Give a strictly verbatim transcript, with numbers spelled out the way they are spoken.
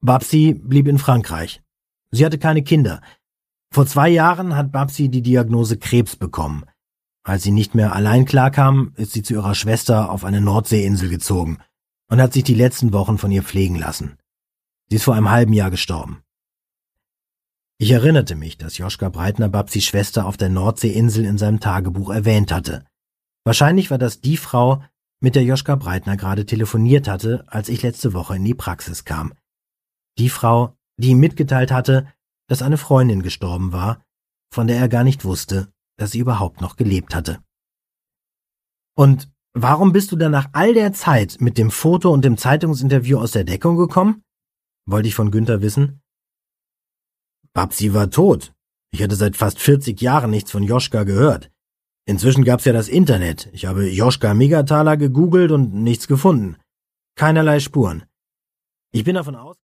Babsi blieb in Frankreich. Sie hatte keine Kinder. Vor zwei Jahren hat Babsi die Diagnose Krebs bekommen. Als sie nicht mehr allein klarkam, ist sie zu ihrer Schwester auf eine Nordseeinsel gezogen und hat sich die letzten Wochen von ihr pflegen lassen. Sie ist vor einem halben Jahr gestorben. Ich erinnerte mich, dass Joschka Breitner Babsis Schwester auf der Nordseeinsel in seinem Tagebuch erwähnt hatte. Wahrscheinlich war das die Frau, mit der Joschka Breitner gerade telefoniert hatte, als ich letzte Woche in die Praxis kam. Die Frau, die ihm mitgeteilt hatte, dass eine Freundin gestorben war, von der er gar nicht wusste, dass sie überhaupt noch gelebt hatte. Und warum bist du dann nach all der Zeit mit dem Foto und dem Zeitungsinterview aus der Deckung gekommen? Wollte ich von Günther wissen. Babsi war tot. Ich hatte seit fast vierzig Jahren nichts von Joschka gehört. Inzwischen gab's ja das Internet. Ich habe Joschka Megathaler gegoogelt und nichts gefunden. Keinerlei Spuren. Ich bin davon aus...